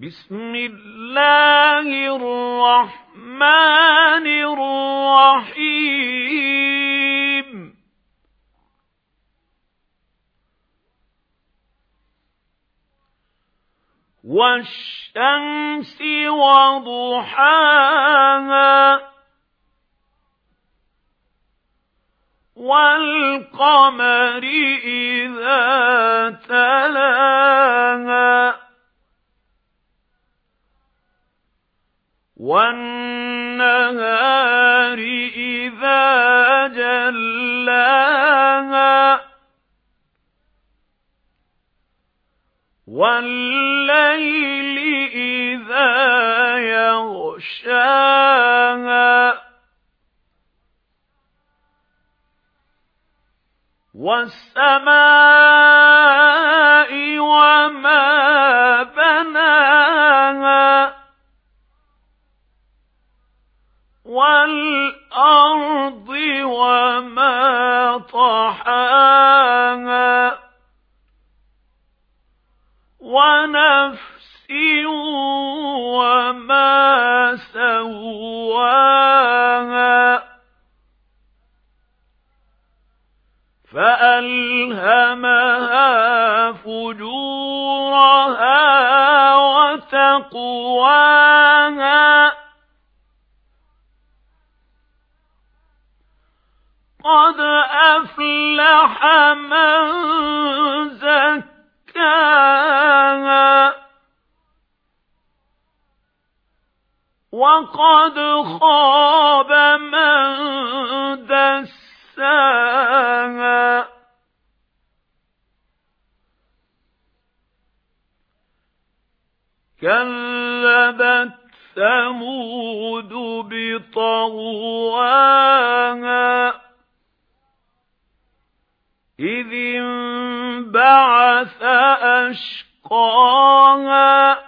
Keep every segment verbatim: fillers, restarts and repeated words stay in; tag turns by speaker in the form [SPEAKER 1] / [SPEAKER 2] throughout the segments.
[SPEAKER 1] بسم الله الرحمن الرحيم والشمس وضحاها والقمر إذا تلاها والنهار إذا جلاها والليل إذا يغشاها والسماء وما بناها والأرض وما طحاها ونفس وما سواها فألهمها فجورها وتقواها قد أفلح من زكاها وقد خاب من دساها كذبت ثمود بطغواها إذ انبعث أشقاها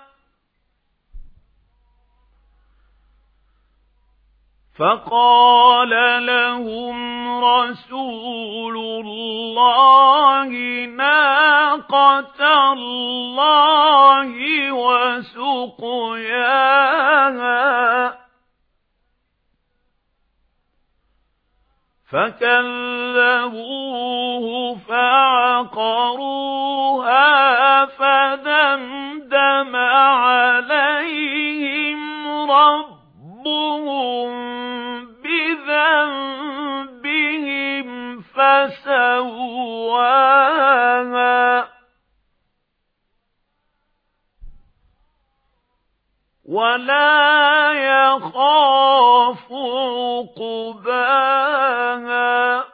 [SPEAKER 1] فقال لهم رسول الله ناقة الله وسقياها فكذبوه فعقروها فدمدم عليهم ربهم بذنبهم فسواها ولا يخاف عقباها